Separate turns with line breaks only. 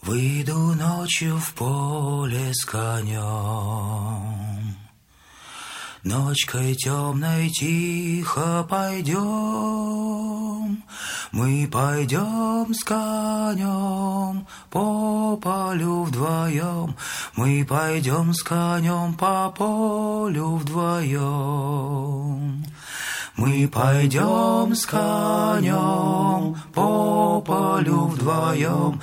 Выйду ночью в поле с конем, ночкой темной тихо пойдем. Мы пойдем с конем по полю вдвоем, мы пойдем с конем по полю вдвоем. Мы пойдем с конем по полю вдвоем,